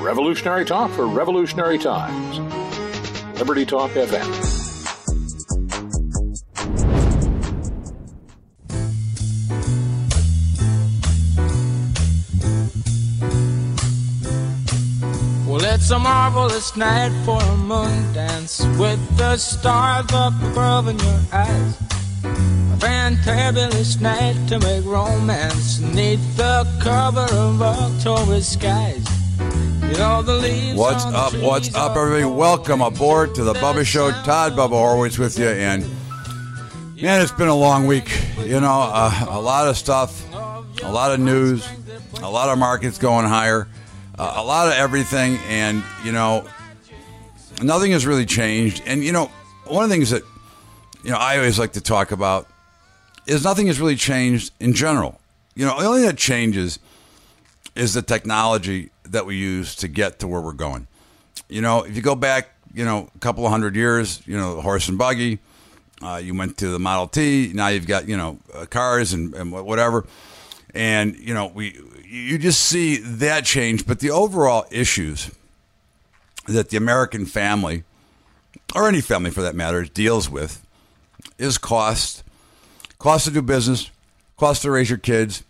Revolutionary talk for revolutionary times. Liberty Talk FM. Well, it's a marvelous night for a moon dance with the stars up above in your eyes. A fantabulous night to make romance neath the cover of October skies. You know, the leaves What's up, everybody? Welcome aboard to the Bubba Show. Todd Bubba Horowitz with you. And, man, it's been a long week. You know, a lot of stuff, a lot of news, a lot of markets going higher, a lot of everything. And, you know, nothing has really changed. And, you know, one of the things that, you know, I always like to talk about is nothing has really changed in general. You know, the only thing that changes is the technology that we use to get to where we're going. You know, if you go back, you know, a couple of 100 years, you know, the horse and buggy, you went to the Model T, now you've got, you know, cars and whatever. And, you know, you just see that change. But the overall issues that the American family, or any family for that matter, deals with is cost to do business, cost to raise your kids,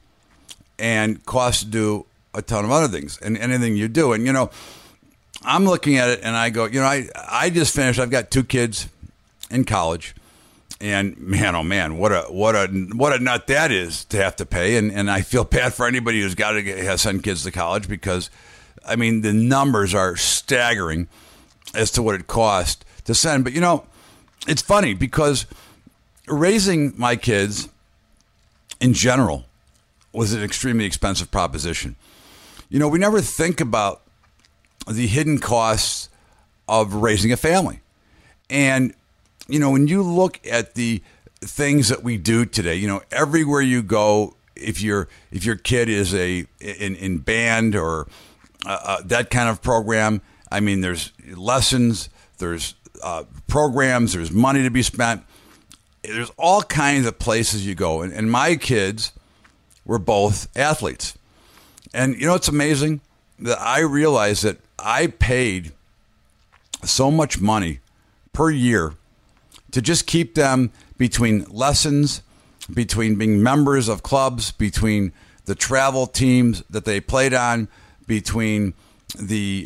and cost to do a ton of other things and anything you do. And, you know, I'm looking at it and I go, you know, I just finished, I've got 2 kids in college, and man, oh man, what a nut that is to have to pay. And I feel bad for anybody who's got to send kids to college, because I mean, the numbers are staggering as to what it costs to send. But, you know, it's funny because raising my kids in general was an extremely expensive proposition. You know, we never think about the hidden costs of raising a family. And, you know, when you look at the things that we do today, you know, everywhere you go, if your kid is in band or that kind of program, I mean, there's lessons, there's programs, there's money to be spent. There's all kinds of places you go. And my kids were both athletes. And, you know, it's amazing that I realized that I paid so much money per year to just keep them between lessons, between being members of clubs, between the travel teams that they played on, between the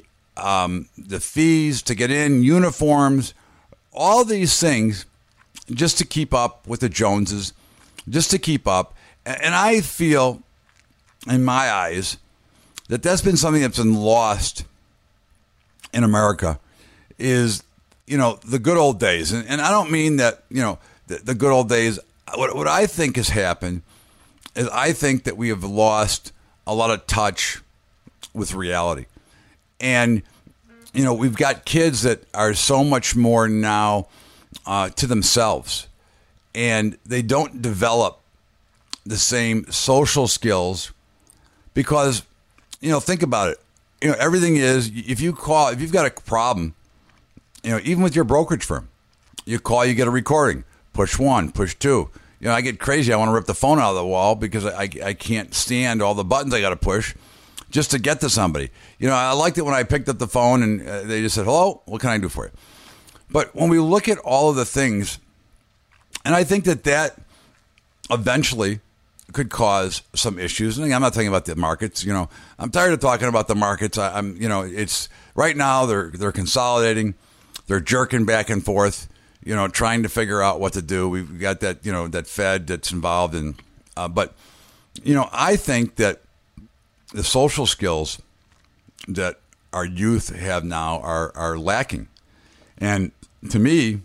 fees to get in, uniforms, all these things, just to keep up with the Joneses, just to keep up. And I feel, in my eyes, that's been something that's been lost in America, is, you know, the good old days. And I don't mean that, you know, the good old days. What I think has happened is I think that we have lost a lot of touch with reality. And, you know, we've got kids that are so much more now to themselves, and they don't develop the same social skills because, you know, think about it. You know, everything is, if you've got a problem, you know, even with your brokerage firm, you call, you get a recording, push 1, push 2. You know, I get crazy. I want to rip the phone out of the wall because I can't stand all the buttons I got to push just to get to somebody. You know, I liked it when I picked up the phone and they just said, "Hello, what can I do for you?" But when we look at all of the things, and I think that eventually could cause some issues. And I'm not talking about the markets. You know, I'm tired of talking about the markets. I'm, you know, it's right now they're consolidating, they're jerking back and forth, you know, trying to figure out what to do. We've got that, you know, that Fed that's involved in, but, you know, I think that the social skills that our youth have now are lacking. And to me,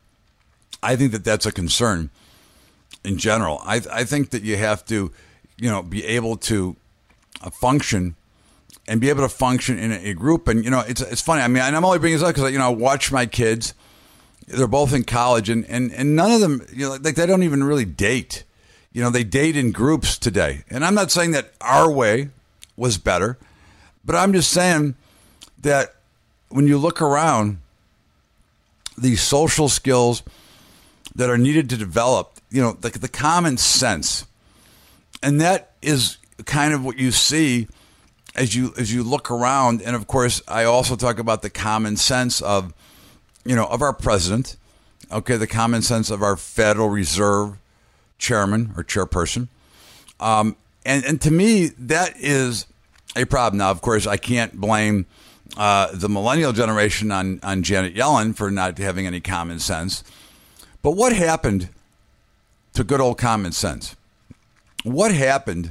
I think that that's a concern in general. I think that you have to, you know, be able to function and be able to function in a group. And, you know, it's funny. I mean, and I'm only bringing this up because, you know, I watch my kids. They're both in college, and none of them, you know, like they don't even really date. You know, they date in groups today. And I'm not saying that our way was better, but I'm just saying that when you look around, these social skills that are needed to develop, you know, the common sense. And that is kind of what you see as you look around, and of course, I also talk about the common sense of, of our president, okay, the common sense of our Federal Reserve chairman or chairperson. And to me, that is a problem. Now, of course, I can't blame the millennial generation on Janet Yellen for not having any common sense. But what happened to good old common sense? What happened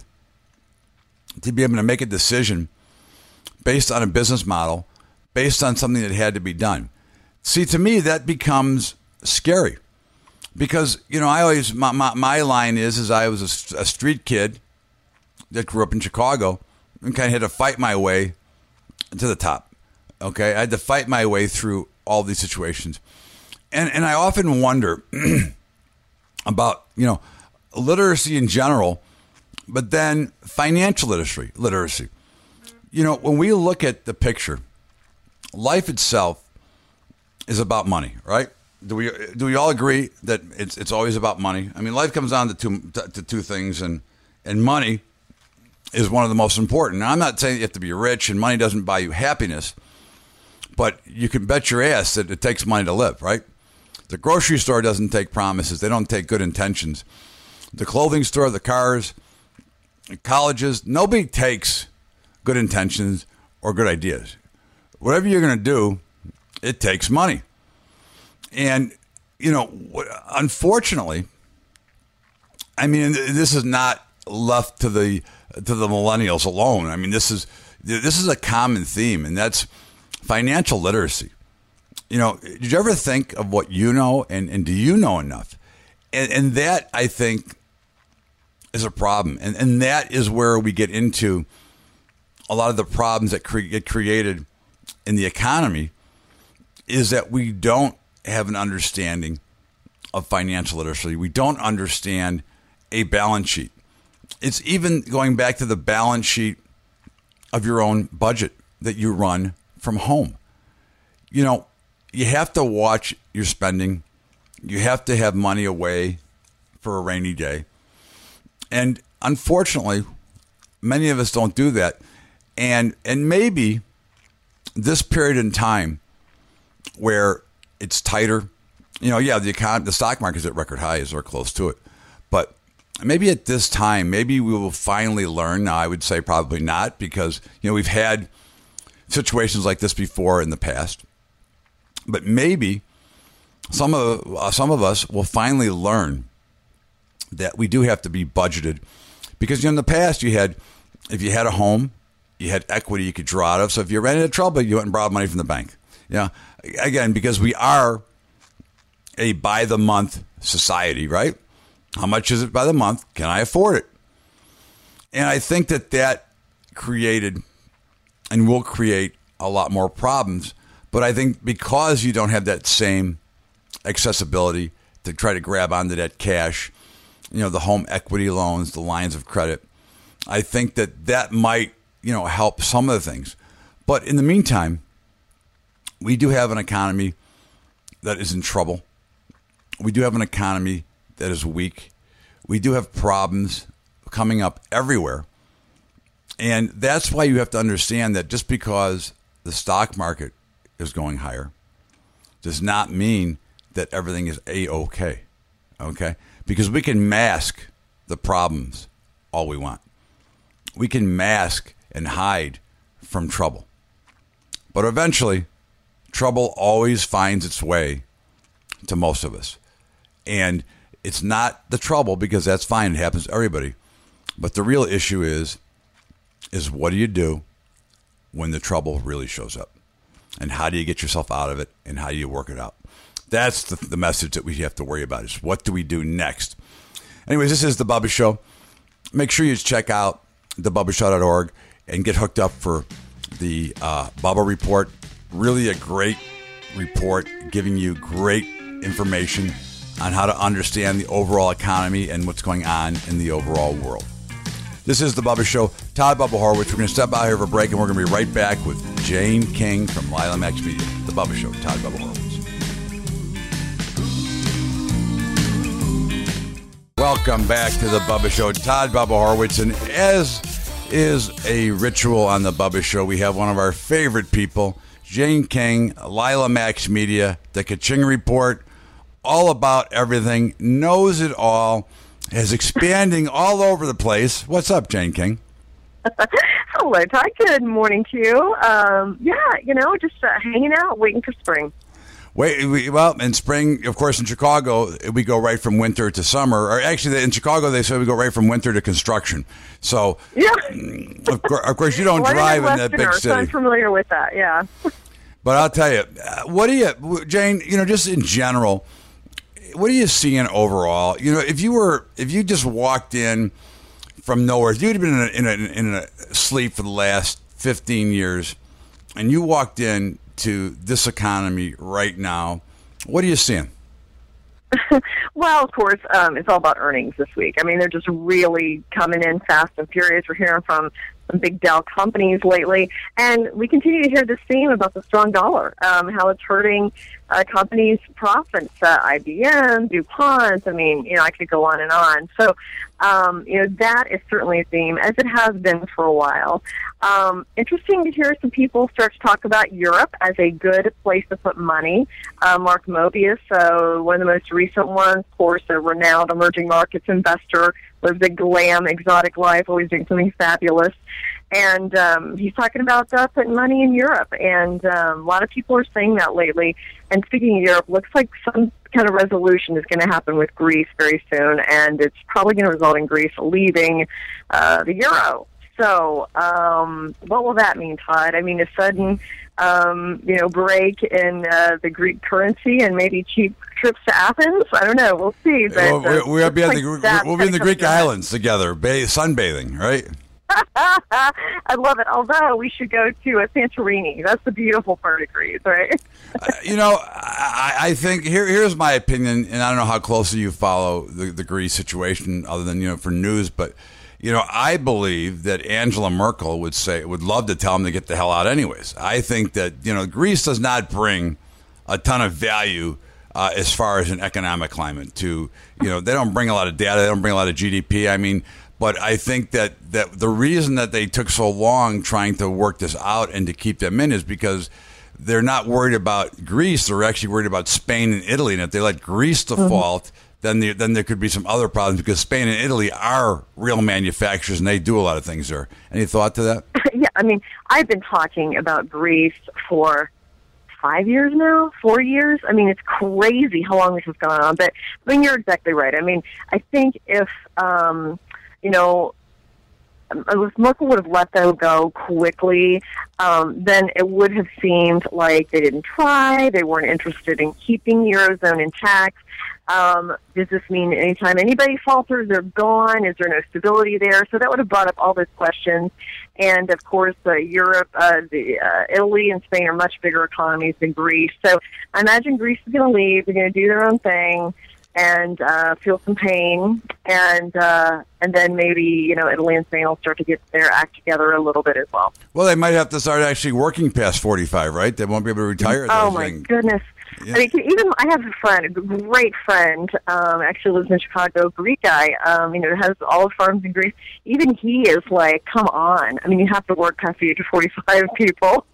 to be able to make a decision based on a business model, based on something that had to be done? See, to me, that becomes scary because, I always, my line is I was a street kid that grew up in Chicago and kind of had to fight my way to the top. Okay. I had to fight my way through all these situations. And I often wonder about, literacy in general, but then financial literacy. When we look at the picture, life itself is about money, right? Do we all agree that it's always about money? I mean, life comes down to two things, and money is one of the most important. Now, I'm not saying you have to be rich, and money doesn't buy you happiness, but you can bet your ass that it takes money to live, right? The grocery store doesn't take promises. They don't take good intentions. The clothing store, the cars, colleges, nobody takes good intentions or good ideas. Whatever you're going to do, it takes money. And, unfortunately, I mean, this is not left to the millennials alone. I mean, this is a common theme, and that's financial literacy. Did you ever think of what you know, and do you know enough? And that, I think, is a problem. And that is where we get into a lot of the problems that get created in the economy, is that we don't have an understanding of financial literacy. We don't understand a balance sheet. It's even going back to the balance sheet of your own budget that you run from home. You have to watch your spending. You have to have money away for a rainy day. And unfortunately, many of us don't do that. And maybe this period in time where it's tighter, the stock market's at record highs or close to it. But maybe at this time, maybe we will finally learn. Now, I would say probably not, because, we've had situations like this before in the past. But maybe some of us will finally learn that we do have to be budgeted, because in the past if you had a home, you had equity you could draw out of. So if you ran into trouble, you went and borrowed money from the bank. Again, because we are a by the month society, right? How much is it by the month? Can I afford it? And I think that created and will create a lot more problems. But I think because you don't have that same accessibility to try to grab onto that cash, the home equity loans, the lines of credit, I think that might, help some of the things. But in the meantime, we do have an economy that is in trouble. We do have an economy that is weak. We do have problems coming up everywhere. And that's why you have to understand that just because the stock market is going higher does not mean that everything is A-OK. Okay? Because we can mask the problems all we want. We can mask and hide from trouble. But eventually, trouble always finds its way to most of us. And it's not the trouble, because that's fine. It happens to everybody. But the real issue is what do you do when the trouble really shows up? And how do you get yourself out of it? And how do you work it out? That's the message that we have to worry about, is what do we do next? Anyways, this is The Bubba Show. Make sure you check out thebubbashow.org and get hooked up for the Bubba Report. Really a great report giving you great information on how to understand the overall economy and what's going on in the overall world. This is The Bubba Show. Todd Bubba Horwitz. We're going to step out here for a break, and we're going to be right back with Jane King from Lila Max Media. The Bubba Show. Todd Bubba Horwitz. Welcome back to The Bubba Show. Todd Bubba Horwitz. And as is a ritual on the Bubba Show. We have one of our favorite people, Jane King, Lila Max Media, the Kaching Report, all about everything, knows it all, is expanding all over the place. What's up, Jane King? Hello, Todd. Good morning to you. Just hanging out, waiting for spring. Well, in spring, of course, in Chicago, we go right from winter to summer. Or actually, in Chicago, they say we go right from winter to construction. So, yeah. of course, you don't drive in that big city. So I'm familiar with that, yeah. But I'll tell you, Jane, just in general, what are you seeing overall? If you just walked in from nowhere, if you'd been in a sleep for the last 15 years, and you walked in to this economy right now, what are you seeing? Well, of course, it's all about earnings this week. I mean, they're just really coming in fast and furious. We're hearing from some big Dow companies lately, and we continue to hear this theme about the strong dollar, how it's hurting companies' profits, IBM, DuPont. I mean, I could go on and on. So, that is certainly a theme, as it has been for a while. Interesting to hear some people start to talk about Europe as a good place to put money. Mark Mobius, one of the most recent ones, of course, a renowned emerging markets investor, lives a glam, exotic life, always doing something fabulous. And he's talking about putting money in Europe. And a lot of people are saying that lately. And speaking of Europe, looks like some kind of resolution is going to happen with Greece very soon. And it's probably going to result in Greece leaving the euro. So what will that mean, Todd? I mean, a sudden, break in the Greek currency and maybe cheap trips to Athens? I don't know. We'll see. But, we'll be in the Greek islands together, sunbathing, right? I love it. Although we should go to Santorini. That's the beautiful part of Greece, right? I think here's my opinion, and I don't know how closely you follow the Greece situation, other than for news, but. I believe that Angela Merkel would love to tell them to get the hell out anyways. I think that, Greece does not bring a ton of value as far as an economic climate to, they don't bring a lot of data. They don't bring a lot of GDP. I mean, but I think that the reason that they took so long trying to work this out and to keep them in is because they're not worried about Greece. They're actually worried about Spain and Italy. And if they let Greece default, then there could be some other problems because Spain and Italy are real manufacturers and they do a lot of things there. Any thought to that? Yeah, I mean, I've been talking about Greece for 5 years now, 4 years. I mean, it's crazy how long this has gone on. But I mean, you're exactly right. I mean, I think if Merkel would have let them go quickly, then it would have seemed like they didn't try. They weren't interested in keeping the Eurozone intact. Does this mean anytime anybody falters, they're gone? Is there no stability there? So that would have brought up all those questions. And, of course, Europe, Italy and Spain are much bigger economies than Greece. So I imagine Greece is going to leave. They're going to do their own thing and feel some pain. And then maybe, Italy and Spain will start to get their act together a little bit as well. Well, they might have to start actually working past 45, right? They won't be able to retire. Oh, my goodness. Yeah. I mean, I have a friend, a great friend, actually lives in Chicago, Greek guy, has all the farms in Greece. Even he is like, come on. I mean, you have to work past the age of 45, people.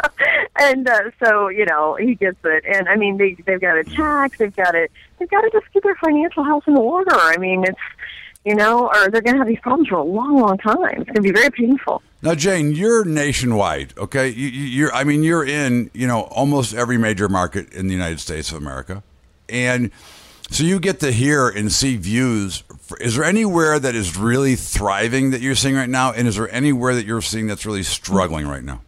And so, he gets it. And, I mean, they've got to tax, they've got to just get their financial house in order. I mean, it's, or they're going to have these problems for a long, long time. It's going to be very painful. Now, Jane, you're nationwide, okay? You're in, almost every major market in the United States of America. And so you get to hear and see views. Is there anywhere that is really thriving that you're seeing right now? And is there anywhere that you're seeing that's really struggling right now?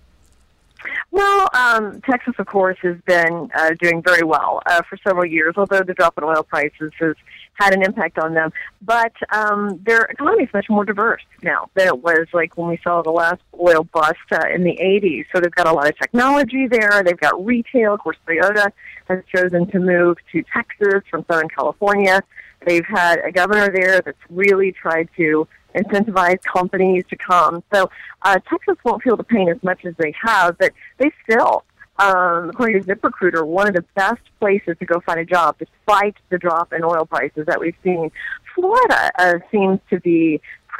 Well, Texas, of course, has been doing very well for several years, although the drop in oil prices has had an impact on them. But their economy is much more diverse now than it was like when we saw the last oil bust in the 80s. So they've got a lot of technology there. They've got retail. Of course, Toyota has chosen to move to Texas from Southern California. They've had a governor there that's really tried to incentivize companies to come. So Texas won't feel the pain as much as they have, but they still, according to ZipRecruiter, one of the best places to go find a job despite the drop in oil prices that we've seen. Florida seems to be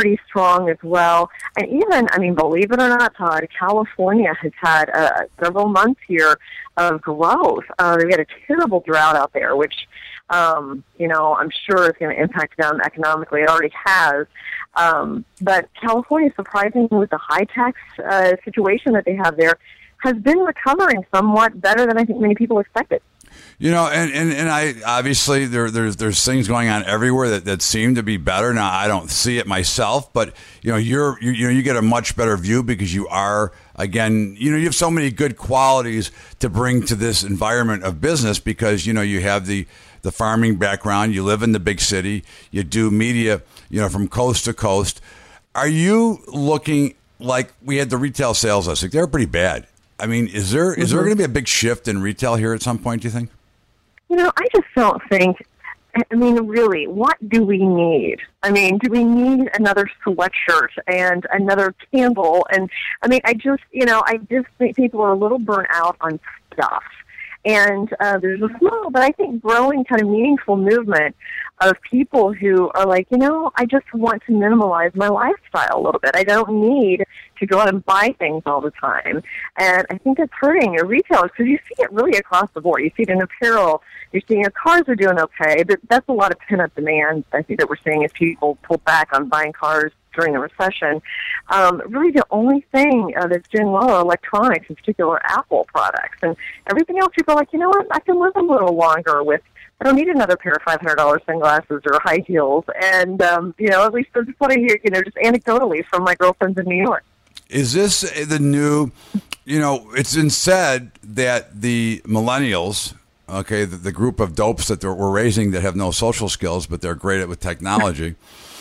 pretty strong as well. And even, I mean, believe it or not, Todd, California has had several months here of growth. They've got a terrible drought out there, which, you know, I'm sure is going to impact them economically. It already has. But California, surprisingly, with the high tax situation that they have there, has been recovering somewhat better than I think many people expected. You know, and I obviously there's things going on everywhere that seem to be better. Now I don't see it myself, but you know you get a much better view because you are, again, you know, you have so many good qualities to bring to this environment of business because you know you have the farming background, you live in the big city, you do media, you know, from coast to coast. Are you looking like we had the retail sales last week? They're pretty bad. I mean, is there going to be a big shift in retail here at some point, do you think? You know, I just don't think, I mean, really, what do we need? I mean, do we need another sweatshirt and another candle? And, I mean, I just think people are a little burnt out on stuff. And there's a small, but I think growing kind of meaningful movement of people who are like, you know, I just want to minimalize my lifestyle a little bit. I don't need to go out and buy things all the time. And I think it's hurting your retailers because you see it really across the board. You see it in apparel. You're seeing your cars are doing okay, but that's a lot of pent-up demand, I think, that we're seeing as people pull back on buying cars during the recession. Really the only thing that's doing well are electronics, in particular Apple products. And everything else, people are like, you know what, I can live a little longer with, I don't need another pair of $500 sunglasses or high heels. And, you know, at least that's what I hear, you know, just anecdotally from my girlfriends in New York. Is this the new, you know, it's been said that the millennials, okay, the group of dopes that we're raising that have no social skills, but they're great with technology,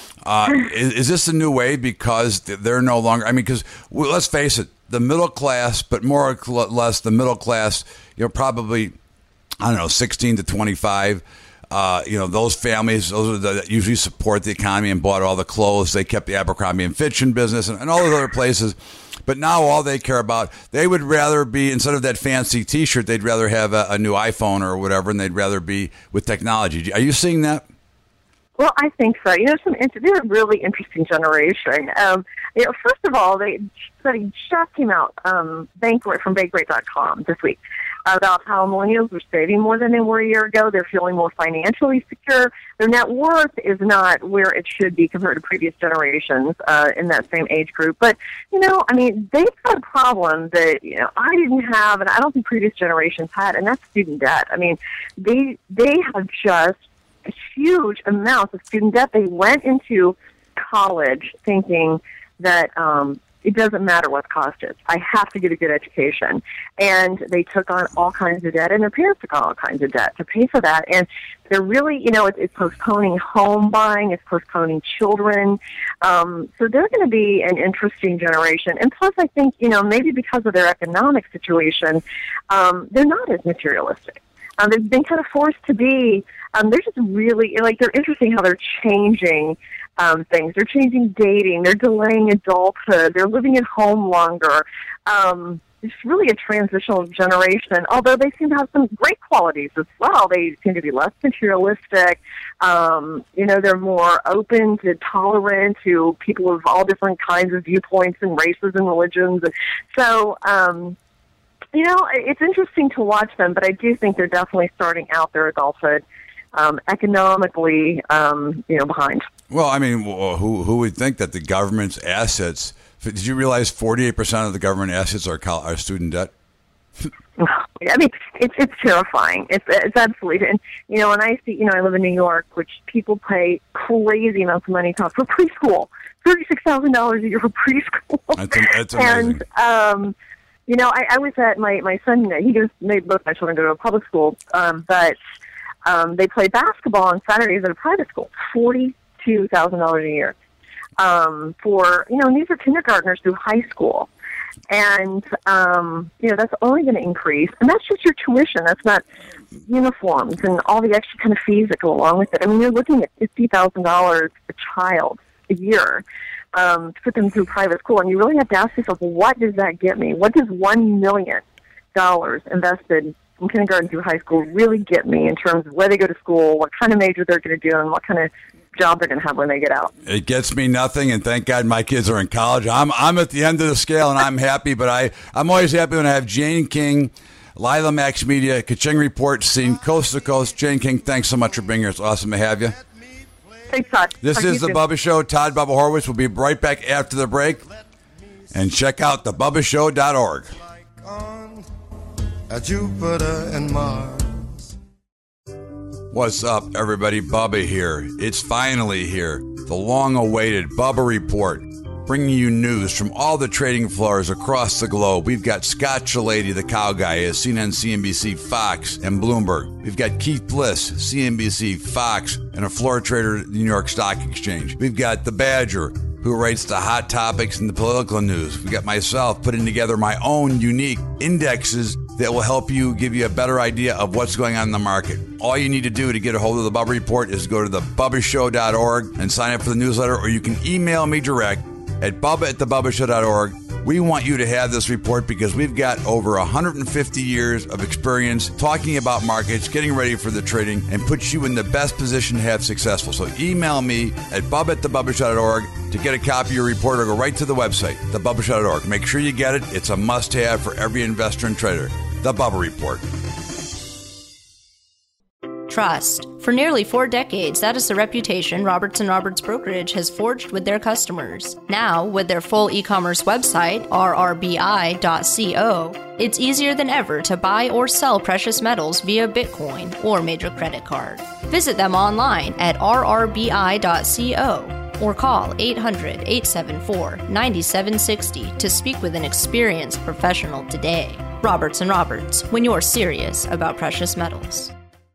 is this a new way because they're no longer, I mean, because let's face it, the middle class, but more or less the middle class, you know, probably, I don't know, 16 to 25, you know, those families, those are that usually support the economy and bought all the clothes. They kept the Abercrombie and Fitch in business and all those other places. But now all they care about, they would rather be, instead of that fancy T-shirt, they'd rather have a new iPhone or whatever, and they'd rather be with technology. Are you seeing that? Well, I think so. You know, they're a really interesting generation. You know, first of all, they study just came out from Bankrate.com this week about how millennials are saving more than they were a year ago. They're feeling more financially secure. Their net worth is not where it should be compared to previous generations in that same age group. But, you know, I mean, they've got a problem that, you know, I didn't have, and I don't think previous generations had, and that's student debt. I mean, they have just huge amounts of student debt. They went into college thinking that it doesn't matter what the cost is. I have to get a good education. And they took on all kinds of debt, and their parents took on all kinds of debt to pay for that. And they're really, you know, it's postponing home buying, it's postponing children. So they're going to be an interesting generation. And plus, I think, you know, maybe because of their economic situation, they're not as materialistic. They've been kind of forced to be, they're just really, like, they're interesting how they're changing things. They're changing dating. They're delaying adulthood. They're living at home longer. It's really a transitional generation, although they seem to have some great qualities as well. They seem to be less materialistic. You know, they're more open to tolerant to people of all different kinds of viewpoints and races and religions. So, you know, it's interesting to watch them, but I do think they're definitely starting out their adulthood economically, you know, behind. Well, I mean, who would think that the government's assets? Did you realize 48% of the government assets are student debt? I mean, it's terrifying. It's absolutely, and you know, and I see, you know, I live in New York, which people pay crazy amounts of money for preschool, $36,000 a year for preschool. That's amazing. And you know, I was at my son. He made both my children go to a public school, but they play basketball on Saturdays at a private school. $42,000 a year for, you know, and these are kindergartners through high school. And, you know, that's only going to increase. And that's just your tuition. That's not uniforms and all the extra kind of fees that go along with it. I mean, you're looking at $50,000 a child a year to put them through private school. And you really have to ask yourself, what does that get me? What does $1 million invested from kindergarten through high school really get me in terms of where they go to school, what kind of major they're going to do, and what kind of job they're going to have when they get out. It gets me nothing, and thank God my kids are in college. I'm at the end of the scale, and I'm happy, but I'm always happy when I have Jane King, Lila Max Media, Kaching Report, seen coast to coast. Jane King, thanks so much for being here. It's awesome to have you. Thanks, Todd. This is The Bubba Show. Todd Bubba Horwitz will be right back after the break. And check out thebubbashow.org. Jupiter and Mars. What's up, everybody? Bubba here. It's finally here. The long-awaited Bubba Report, bringing you news from all the trading floors across the globe. We've got Scott Shellady, the cow guy, at CNN, CNBC, Fox, and Bloomberg. We've got Keith Bliss, CNBC, Fox, and a floor trader at the New York Stock Exchange. We've got the Badger, who writes the hot topics and the political news. We've got myself putting together my own unique indexes that will help you, give you a better idea of what's going on in the market. All you need to do to get a hold of the Bubba Report is go to thebubbashow.org and sign up for the newsletter, or you can email me direct at bubba@thebubbashow.org. We want you to have this report because we've got over 150 years of experience talking about markets, getting ready for the trading, and puts you in the best position to have successful. So email me at bubba@thebubbashow.org to get a copy of your report, or go right to the website, thebubbashow.org. Make sure you get it. It's a must-have for every investor and trader. The Bubba Report. Trust. For nearly 4 decades, that is the reputation Roberts & Roberts Brokerage has forged with their customers. Now, with their full e-commerce website, rrbi.co, it's easier than ever to buy or sell precious metals via Bitcoin or major credit card. Visit them online at rrbi.co or call 800-874-9760 to speak with an experienced professional today. Roberts & Roberts, when you're serious about precious metals.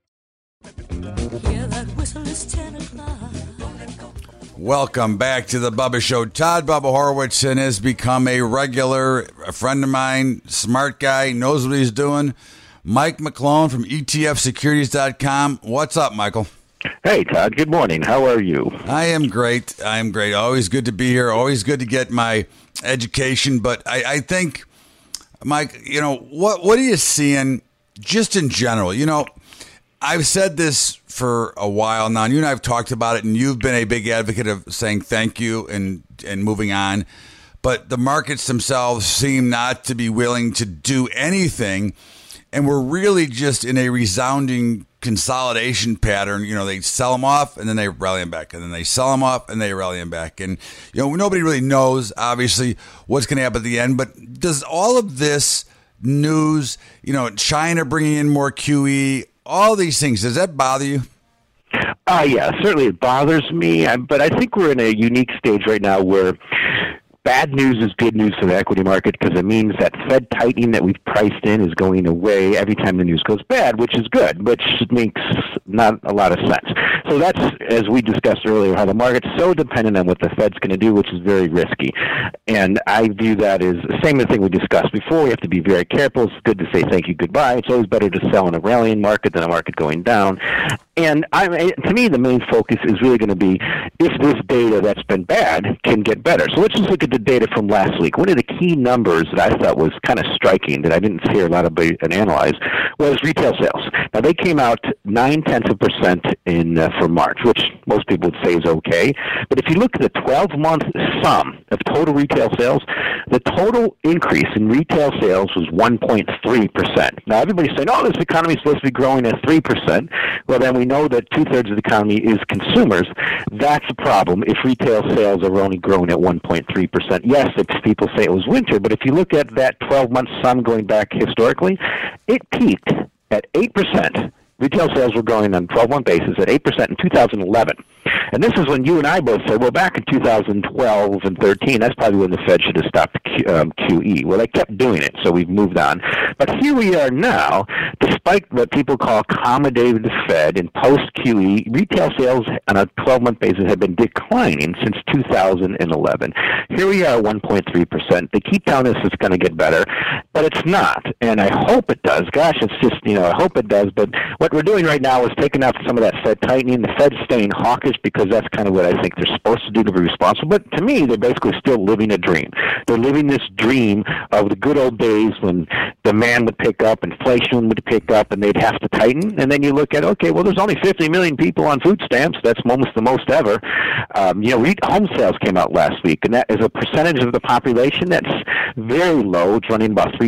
Welcome back to the Bubba Show. Todd Bubba Horwitz has become a regular, a friend of mine, smart guy, knows what he's doing. Mike McClone from ETFsecurities.com. What's up, Michael? Hey, Todd. Good morning. How are you? I am great. Always good to be here. Always good to get my education. But I think, Mike, what are you seeing just in general? I've said this for a while now, and you and I have talked about it, and you've been a big advocate of saying thank you and moving on. But the markets themselves seem not to be willing to do anything, and we're really just in a resounding consolidation pattern. They sell them off, and then they rally them back, and then they sell them off, and they rally them back. And, nobody really knows, obviously, what's going to happen at the end. But does all of this news, China bringing in more QE, all these things, does that bother you? Yeah, certainly it bothers me, but I think we're in a unique stage right now where bad news is good news for the equity market, because it means that Fed tightening that we've priced in is going away every time the news goes bad, which is good, which makes not a lot of sense. So that's, as we discussed earlier, how the market's so dependent on what the Fed's going to do, which is very risky. And I view that as the same thing we discussed before. We have to be very careful. It's good to say thank you, goodbye. It's always better to sell in a rallying market than a market going down. And to me, the main focus is really going to be if this data that's been bad can get better. So let's just look at the data from last week. One of the key numbers that I thought was kind of striking that I didn't hear a lot of analyze was retail sales. Now, they came out 0.9% for March, which most people would say is okay. But if you look at the 12-month sum of total retail sales, the total increase in retail sales was 1.3%. Now, everybody's saying, oh, this economy is supposed to be growing at 3%. Well, then we know that 2/3 of the economy is consumers. That's a problem if retail sales are only growing at 1.3%. Yes, people say it was winter, but if you look at that 12-month sum going back historically, it peaked at 8%. Retail sales were growing on a 12-month basis at 8% in 2011. And this is when you and I both said, well, back in 2012 and 13, that's probably when the Fed should have stopped QE. Well, they kept doing it, so we've moved on. But here we are now, despite what people call accommodative Fed and post-QE, retail sales on a 12-month basis have been declining since 2011. Here we are at 1.3%. They keep telling us it's going to get better, but it's not. And I hope it does. Gosh, it's just, I hope it does. But what what we're doing right now is taking out some of that Fed tightening. The Fed's staying hawkish because that's kind of what I think they're supposed to do to be responsible. But to me, they're basically still living a dream. They're living this dream of the good old days when demand would pick up, inflation would pick up, and they'd have to tighten. And then you look at, okay, well, there's only 50 million people on food stamps. That's almost the most ever. Home sales came out last week, and that is a percentage of the population that's very low. It's running about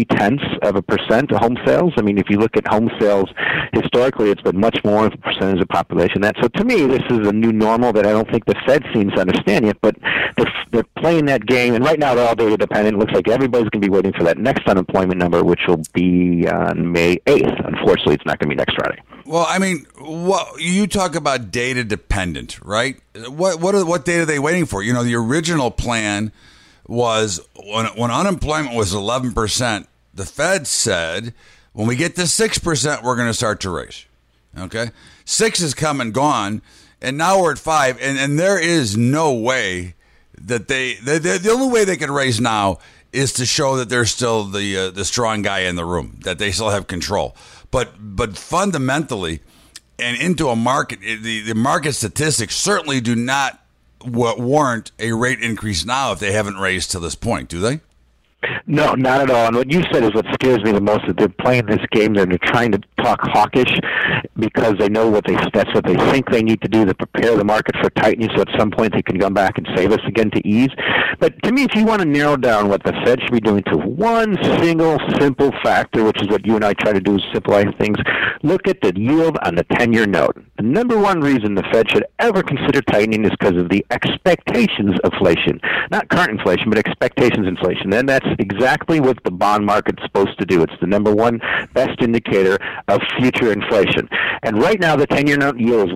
0.3% of home sales. I mean, if you look at home sales historically, it's been much more of a percentage of the population. So to me, this is a new normal that I don't think the Fed seems to understand yet, but they're playing that game, and right now they're all data dependent. It looks like everybody's going to be waiting for that next unemployment number, which will be on May 8th. Unfortunately, it's not going to be next Friday. Well, I mean, you talk about data dependent, right? What data are they waiting for? You know, the original plan was when unemployment was 11%, the Fed said, when we get to 6%, we're going to start to raise. Okay? 6 has come and gone, and now we're at 5, and there is no way that the only way they can raise now is to show that they're still the strong guy in the room, that they still have control. But fundamentally, and into a market, the market statistics certainly do not warrant a rate increase now if they haven't raised to this point, do they? No, not at all. And what you said is what scares me the most, that they're playing this game. They're trying to talk hawkish because they know that's what they think they need to do to prepare the market for tightening, so at some point they can come back and save us again to ease. But to me, if you want to narrow down what the Fed should be doing to one single simple factor, which is what you and I try to do, is simplify things, look at the yield on the 10-year note. The number one reason the Fed should ever consider tightening is because of the expectations of inflation. Not current inflation, but expectations inflation. And that's exactly what the bond market's supposed to do. It's the number one best indicator of future inflation. And right now, the 10-year note yield is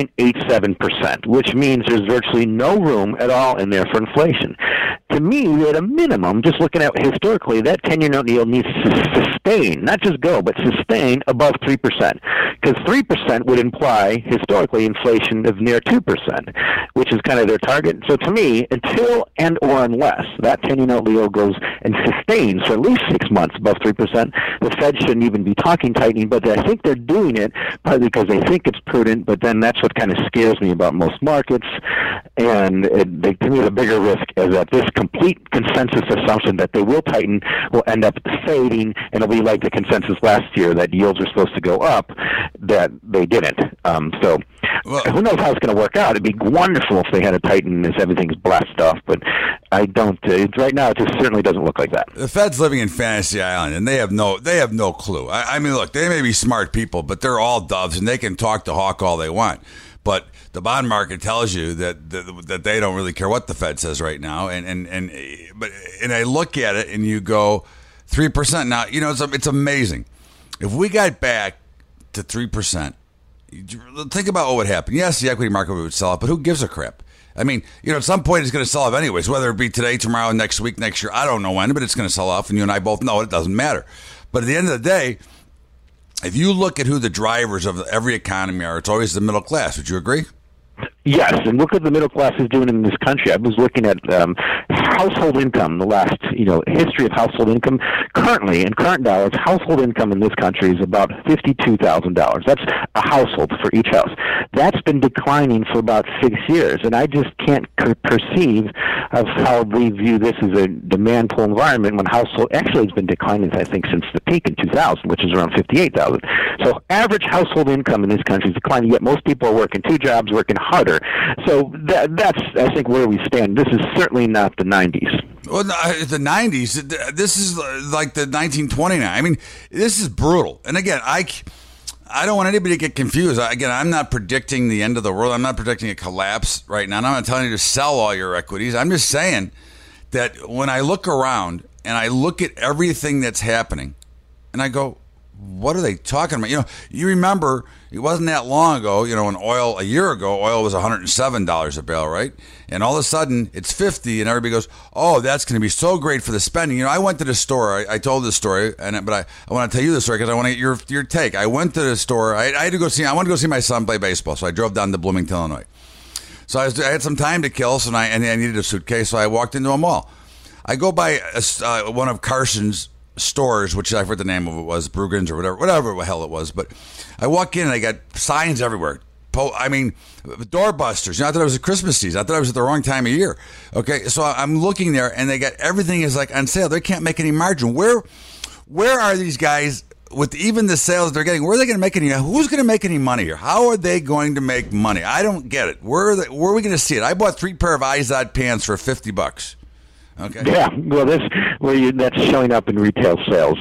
1.87%, which means there's virtually no room at all in there for inflation. To me, at a minimum, just looking at historically, that 10-year note yield needs to sustain, not just go, but sustain above 3%. Because 3% would imply, historically, inflation of near 2%, which is kind of their target. So to me, until and or unless that 10-year note yield goes and sustains for at least 6 months above 3%, the Fed shouldn't even be talking tightening, but I think they're doing it partly because they think it's prudent, but then that's what kind of scares me about most markets. And to me, the bigger risk is that this complete consensus assumption that they will tighten will end up fading, and it'll be like the consensus last year that yields are supposed to go up, that they didn't. Who knows how it's going to work out. It'd be wonderful if they had a tighten as everything's blasted off, but I don't. Right now, it just certainly doesn't look like that. The Fed's living in Fantasy Island, and they have no clue. I mean, look, they may be smart people, but they're all doves, and they can talk to hawk all they want. But the bond market tells you that they don't really care what the Fed says right now, and I look at it and you go 3% now. You know, it's amazing. If we got back to 3%, think about what would happen. Yes, the equity market would sell off, but who gives a crap? I mean, you know, at some point it's going to sell off anyways, whether it be today, tomorrow, next week, next year. I don't know when, but it's going to sell off, and you and I both know it doesn't matter. But at the end of the day, if you look at who the drivers of every economy are, it's always the middle class. Would you agree? Yes, and look what the middle class is doing in this country. I was looking at household income, the last history of household income. Currently, in current dollars, household income in this country is about $52,000. That's a household for each house. That's been declining for about 6 years, and I just can't perceive of how they view this as a demand pull environment when household actually has been declining, I think, since the peak in 2000, which is around 58,000. So average household income in this country is declining, yet most people are working 2 jobs, working harder. So that's, I think, where we stand. This is certainly not the 90s. Well, the 90s, this is like the 1929. I mean, this is brutal. And again, I don't want anybody to get confused. Again, I'm not predicting the end of the world. I'm not predicting a collapse right now. I'm not telling you to sell all your equities. I'm just saying that when I look around and I look at everything that's happening and I go, what are they talking about? You know, you remember it wasn't that long ago, when oil, a year ago, oil was $107 a barrel, right? And all of a sudden it's 50 and everybody goes, oh, that's going to be so great for the spending. I went to the store. I told this story, but I want to tell you the story because I want to get your take. I went to the store. I wanted to go see my son play baseball. So I drove down to Bloomington, Illinois. So I had some time to kill, so I needed a suitcase. So I walked into a mall. I go by one of Carson's stores, which I forget the name of it was, Brueggens or whatever the hell it was. But I walk in and I got signs everywhere. Doorbusters. I thought it was a Christmas season. I thought I was at the wrong time of year. Okay, so I'm looking there, and they got everything is like on sale. They can't make any margin. Where are these guys with even the sales they're getting? Where are they going to make any? Who's going to make any money here? How are they going to make money? I don't get it. Where are we going to see it? I bought 3 pair of Izod pants for $50. Okay. Yeah, well, that's showing up in retail sales.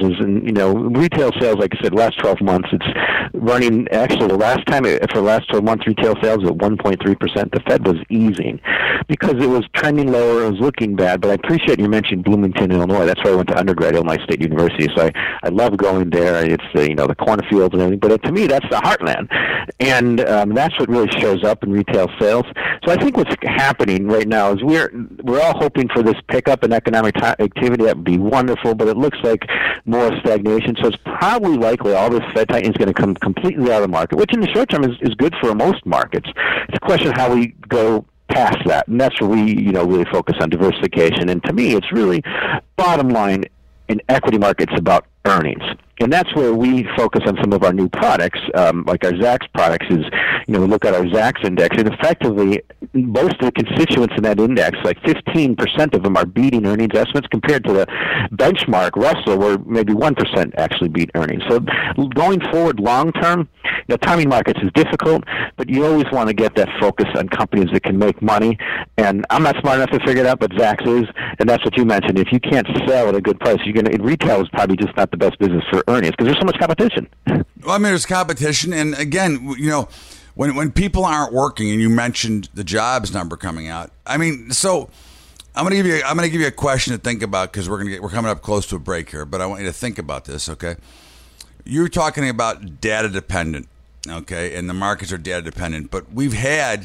Retail sales, like I said, last 12 months, it's running. Actually, for the last 12 months, retail sales at 1.3%. The Fed was easing because it was trending lower. It was looking bad. But I appreciate you mentioned Bloomington, Illinois. That's where I went to undergrad, Illinois State University. So I love going there. It's the cornfields and everything. But to me, that's the heartland, and that's what really shows up in retail sales. So I think what's happening right now is we're all hoping for this pickup in economic activity. That would be wonderful, but it looks like more stagnation. So it's probably likely all this Fed tightening is going to come completely out of the market, which in the short term is good for most markets. It's a question of how we go past that, and that's where we really focus on diversification. And to me, it's really bottom line in equity markets about earnings. And that's where we focus on some of our new products, like our Zacks products we look at our Zacks index, and effectively most of the constituents in that index, like 15% of them are beating earnings estimates compared to the benchmark Russell, where maybe 1% actually beat earnings. So going forward long term, timing markets is difficult, but you always want to get that focus on companies that can make money. And I'm not smart enough to figure it out, but Zacks is, and that's what you mentioned. If you can't sell at a good price, retail is probably just not the best business for earnings because there's so much competition. Well, there's competition, and again, when people aren't working, and you mentioned the jobs number coming out. So I'm going to give you a question to think about because we're coming up close to a break here, but I want you to think about this. Okay, you're talking about data dependent, okay, and the markets are data dependent, but we've had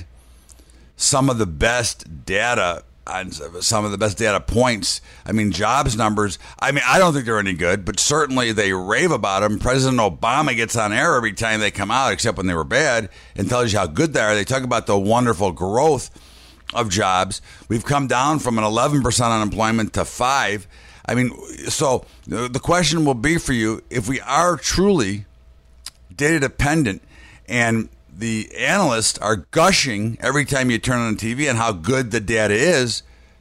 some of the best data on some of the best data points. Jobs numbers. I don't think they're any good, but certainly they rave about them. President Obama gets on air every time they come out, except when they were bad, and tells you how good they are. They talk about the wonderful growth of jobs. We've come down from an 11% unemployment to 5%. So the question will be for you, if we are truly data dependent and the analysts are gushing every time you turn on the TV on how good the data is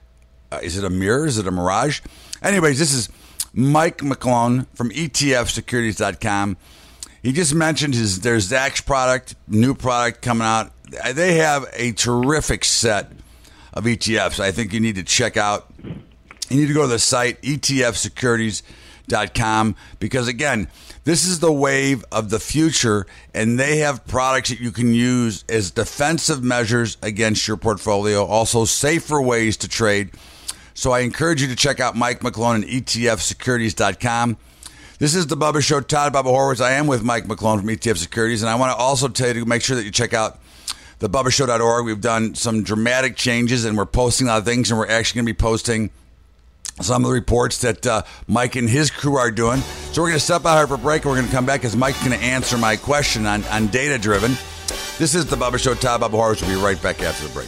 it a mirror? Is it a mirage? Anyways, this is Mike McClone from ETFsecurities.com. He just mentioned their Zacks product, new product coming out. They have a terrific set of ETFs. I think you need to check out. You need to go to the site, ETFsecurities.com, because, again, this is the wave of the future, and they have products that you can use as defensive measures against your portfolio, also safer ways to trade. So I encourage you to check out Mike McClone and ETFsecurities.com. This is the Bubba Show. Todd Bubba Horowitz. I am with Mike McClone from ETF Securities, and I want to also tell you to make sure that you check out thebubbashow.org. We've done some dramatic changes, and we're posting a lot of things, and we're actually going to be posting some of the reports that Mike and his crew are doing. So we're going to step out here for a break, and we're going to come back as Mike's going to answer my question on data-driven. This is the Bubba Show. Todd Bubba Horowitz will be right back after the break.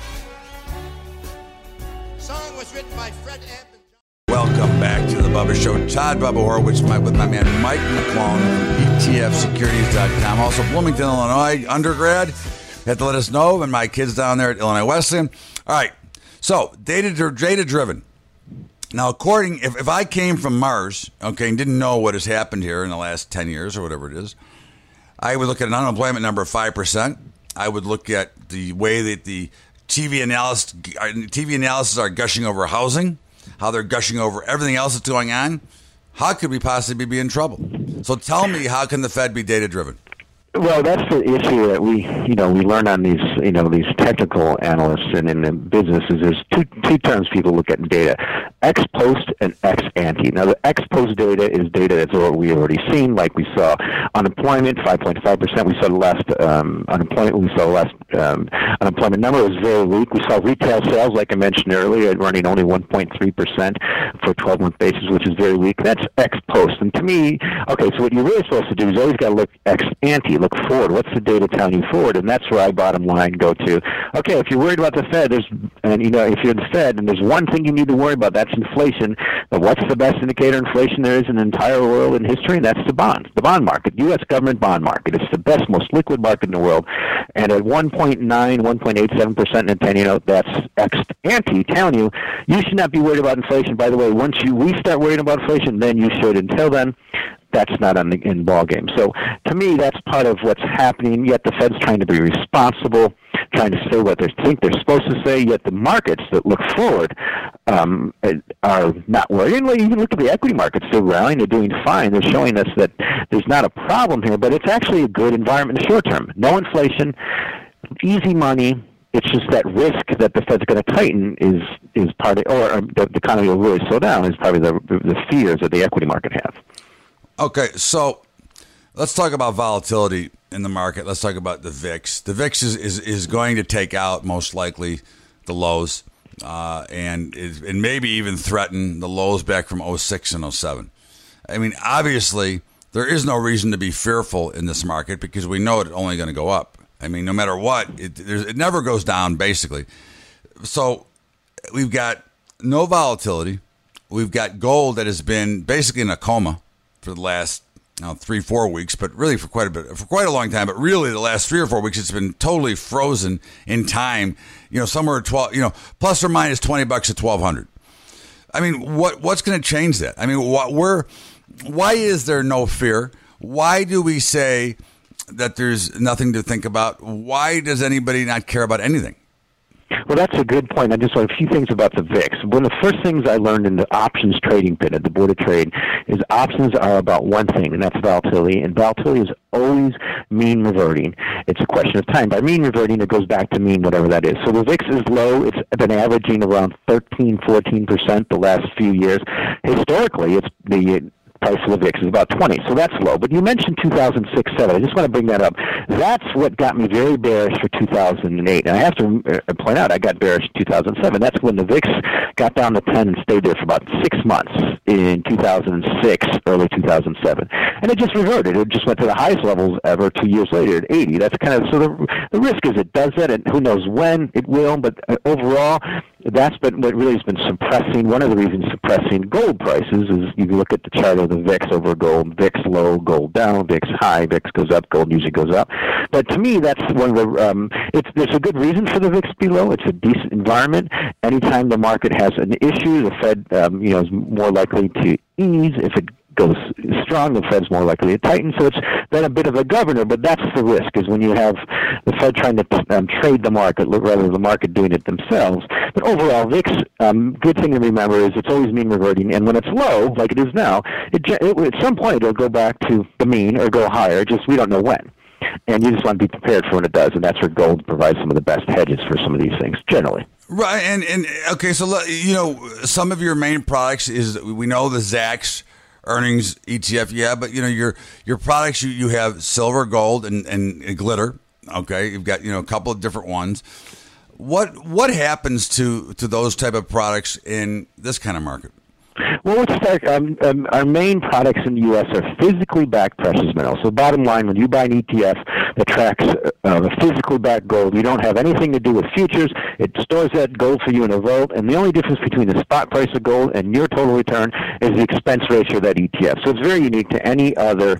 Song was written by Fred Evans. Welcome back to the Bubba Show. Todd Bubba Horowitz with my man Mike McClone from ETFsecurities.com. Also, Bloomington, Illinois undergrad. You have to let us know, and my kids down there at Illinois Wesleyan. All right, so data-driven. Now, if I came from Mars, okay, and didn't know what has happened here in the last 10 years or whatever it is, I would look at an unemployment number of 5%. I would look at the way that the TV analysts are gushing over housing, how they're gushing over everything else that's going on. How could we possibly be in trouble? So tell me, how can the Fed be data-driven? Well, that's the issue that we learn on these, these technical analysts and in the businesses. There's two terms people look at in data: ex post and ex ante. Now, the ex post data is data that's what we already seen, like we saw unemployment 5.5%. We saw the last unemployment. We saw the last unemployment number was very weak. We saw retail sales, like I mentioned earlier, running only 1.3% for a 12-month basis, which is very weak. That's ex post. And to me, okay, so what you're really supposed to do is always got to look ex ante. Look look forward. What's the data telling you forward? And that's where I bottom line go to. Okay, if you're worried about the Fed, if you're the Fed, and there's one thing you need to worry about, that's inflation. But what's the best indicator of inflation there is in the entire world in history? And that's the bond market, U.S. government bond market. It's the best, most liquid market in the world. And at 1.9, 1.87% in the 10-year note, that's ex-ante, telling you should not be worried about inflation. By the way, once we start worrying about inflation, then you should. Until then, that's not in ball game. So to me, that's part of what's happening. Yet the Fed's trying to be responsible, trying to say what they think they're supposed to say. Yet the markets that look forward are not worrying. Even look at the equity markets; they're rallying. They're doing fine. They're showing us that there's not a problem here, but it's actually a good environment in the short term. No inflation, easy money. It's just that risk that the Fed's going to tighten is part of, or the economy will really slow down is probably the fears that the equity market have. Okay, so let's talk about volatility in the market. Let's talk about the VIX. The VIX is going to take out most likely the lows and maybe even threaten the lows back from 06 and 07. I mean, obviously, there is no reason to be fearful in this market because we know it's only going to go up. I mean, no matter what, it never goes down, basically. So we've got no volatility. We've got gold that has been basically in a coma for the last 3-4 weeks, but really for quite a long time. But really, the last 3 or 4 weeks, it's been totally frozen in time. Somewhere at 12, plus or minus $20 at 1,200. I mean, what's going to change that? I mean, why is there no fear? Why do we say that there's nothing to think about? Why does anybody not care about anything? Well, that's a good point. I just want a few things about the VIX. One of the first things I learned in the options trading pit at the Board of Trade is options are about one thing, and that's volatility. And volatility is always mean reverting. It's a question of time. By mean reverting, it goes back to mean whatever that is. So the VIX is low. It's been averaging around 13-14% the last few years. Historically, it's the price of the VIX is about 20, so that's low. But you mentioned 2006-07. I just want to bring that up. That's what got me very bearish for 2008. And I have to point out, I got bearish in 2007. That's when the VIX got down to 10 and stayed there for about 6 months in 2006, early 2007. And it just reverted. It just went to the highest levels ever 2 years later at 80. That's kind of, so the risk is it does that, and who knows when it will, but overall, that's been what really has been suppressing. One of the reasons suppressing gold prices is you look at the chart of the VIX over gold. VIX low, gold down. VIX high, VIX goes up, gold usually goes up. But to me, that's one of the. There's a good reason for the VIX to be low. It's a decent environment. Anytime the market has an issue, the Fed, is more likely to ease. If it goes strong, the Fed's more likely to tighten. So it's been a bit of a governor, but that's the risk, is when you have the Fed trying to trade the market rather than the market doing it themselves. But overall, VIX, good thing to remember is it's always mean reverting, and when it's low, like it is now, at some point it'll go back to the mean or go higher, just we don't know when. And you just want to be prepared for when it does, and that's where gold provides some of the best hedges for some of these things, generally. Right, and okay, so, some of your main products is, we know the Zacks earnings ETF, yeah, but your products, you have silver, gold, and glitter. Okay, you've got a couple of different ones. What happens to those type of products in this kind of market? Well, let's start. Our main products in the U.S. are physically backed precious metals. So bottom line, when you buy an ETF that tracks the physically backed gold, you don't have anything to do with futures. It stores that gold for you in a vault, and the only difference between the spot price of gold and your total return is the expense ratio of that ETF. So it's very unique to any other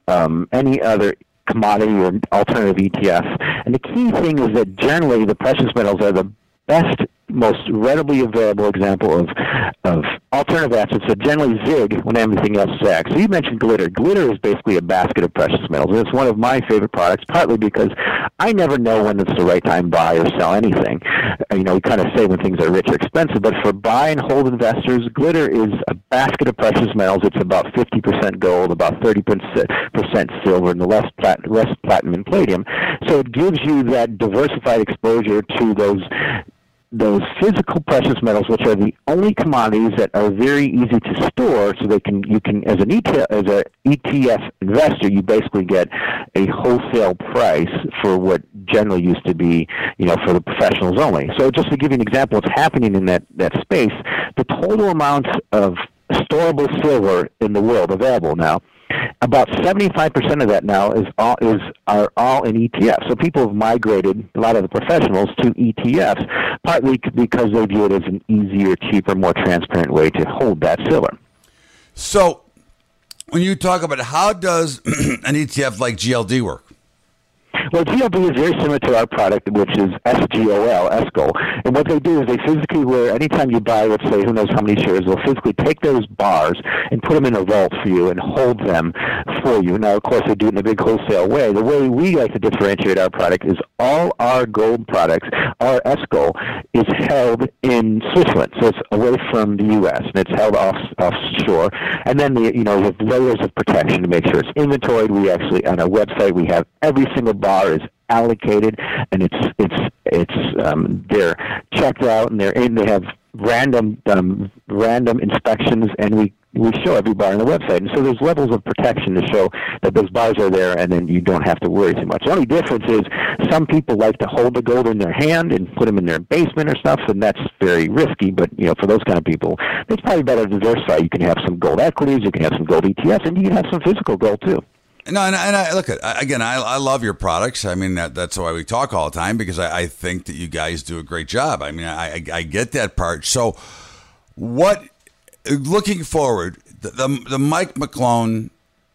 commodity or alternative ETF. And the key thing is that generally the precious metals are the best, most readily available example of alternative assets that generally zig when everything else zags. So you mentioned glitter. Glitter is basically a basket of precious metals, and it's one of my favorite products, partly because I never know when it's the right time to buy or sell anything. We kind of say when things are rich or expensive, but for buy and hold investors, glitter is a basket of precious metals. It's about 50% gold, about 30% silver, and the rest platinum and palladium. So it gives you that diversified exposure to those physical precious metals, which are the only commodities that are very easy to store, so you can as an ETF investor, you basically get a wholesale price for what generally used to be, for the professionals only. So just to give you an example, what's happening in that space, the total amount of storable silver in the world available now about 75% of that now are all in ETFs. So people have migrated, a lot of the professionals, to ETFs, partly because they view it as an easier, cheaper, more transparent way to hold that silver. So when you talk about it, how does an ETF like GLD work? Well, GLD is very similar to our product, which is SGOL. And what they do is they physically, where anytime you buy, let's say, who knows how many shares, they'll physically take those bars and put them in a vault for you and hold them for you. Now, of course, they do it in a big wholesale way. The way we like to differentiate our product is all our gold products, our SGOL, is held in Switzerland. So it's away from the U.S., and it's held offshore. And then, with layers of protection to make sure it's inventoried. We actually, on our website, we have every single bar is allocated, and they're checked out, and they have random inspections, and we show every bar on the website. And so there's levels of protection to show that those bars are there, and then you don't have to worry too much. The only difference is some people like to hold the gold in their hand and put them in their basement or stuff, and that's very risky. But for those kind of people, it's probably better to diversify. You can have some gold equities, you can have some gold ETFs, and you can have some physical gold too. No, and I look at again. I love your products. I mean, that's why we talk all the time, because I think that you guys do a great job. I mean, I get that part. So, what looking forward, the Mike McClone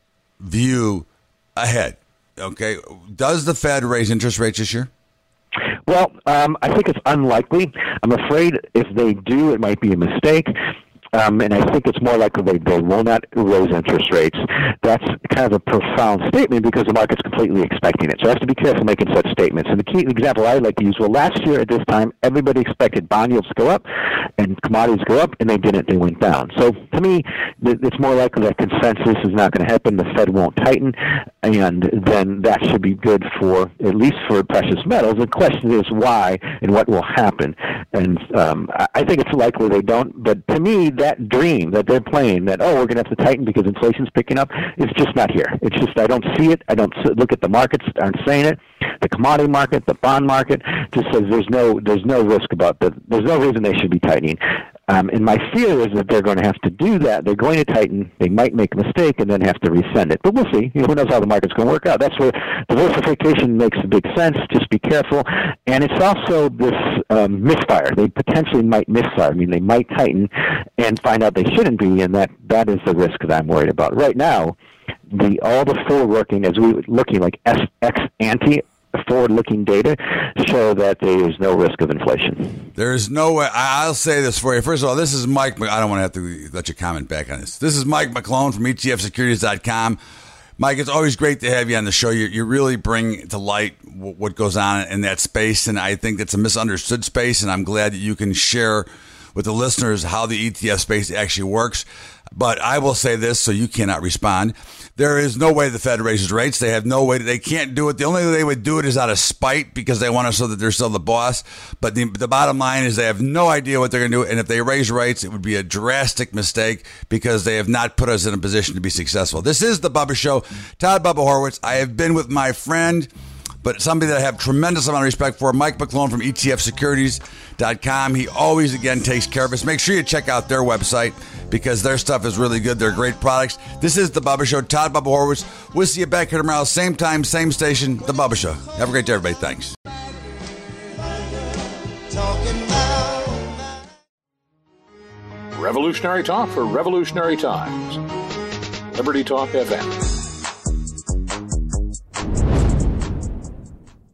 view ahead? Okay, does the Fed raise interest rates this year? Well, I think it's unlikely. I'm afraid if they do, it might be a mistake. And I think it's more likely they will not raise interest rates. That's kind of a profound statement because the market's completely expecting it. So I have to be careful making such statements. And the key example I like to use, well, last year at this time, everybody expected bond yields to go up and commodities go up, and they didn't. They went down. So to me, it's more likely that consensus is not going to happen. The Fed won't tighten, and then that should be good for, at least for precious metals. The question is why and what will happen. And I think it's likely they don't. But to me, that dream that they're playing, that, we're going to have to tighten because inflation's picking up, is just not here. It's just, I don't see it. I don't look at the markets aren't saying it. The commodity market, the bond market just says there's no risk about that. There's no reason they should be tightening. And my fear is that they're going to have to do that. They're going to tighten. They might make a mistake and then have to resend it. But we'll see. Who knows how the market's going to work out? That's where diversification makes a big sense. Just be careful. And it's also this misfire. They potentially might misfire. I mean, they might tighten and find out they shouldn't be, and that is the risk that I'm worried about. Right now, all the forward-working, as we looking like ex-ante, forward-looking data show that there is no risk of inflation. There is no way. I'll say this for you. First of all, this is Mike. I don't want to have to let you comment back on this. This is Mike McClone from ETFsecurities.com. Mike, it's always great to have you on the show. You really bring to light what goes on in that space, and I think it's a misunderstood space, and I'm glad that you can share with the listeners how the ETF space actually works. But I will say this, so you cannot respond. There is no way the Fed raises rates. They have no way. They can't do it. The only way they would do it is out of spite because they want to show that they're still the boss. But the bottom line is they have no idea what they're going to do. And if they raise rates, it would be a drastic mistake because they have not put us in a position to be successful. This is The Bubba Show. Todd Bubba Horwitz. I have been with my friend, but somebody that I have tremendous amount of respect for, Mike McClone from ETFsecurities.com. He always, again, takes care of us. Make sure you check out their website because their stuff is really good. They're great products. This is The Bubba Show. Todd Bubba Horwitz. We'll see you back here tomorrow. Same time, same station. The Bubba Show. Have a great day, everybody. Thanks. Revolutionary talk for revolutionary times. Liberty Talk FM.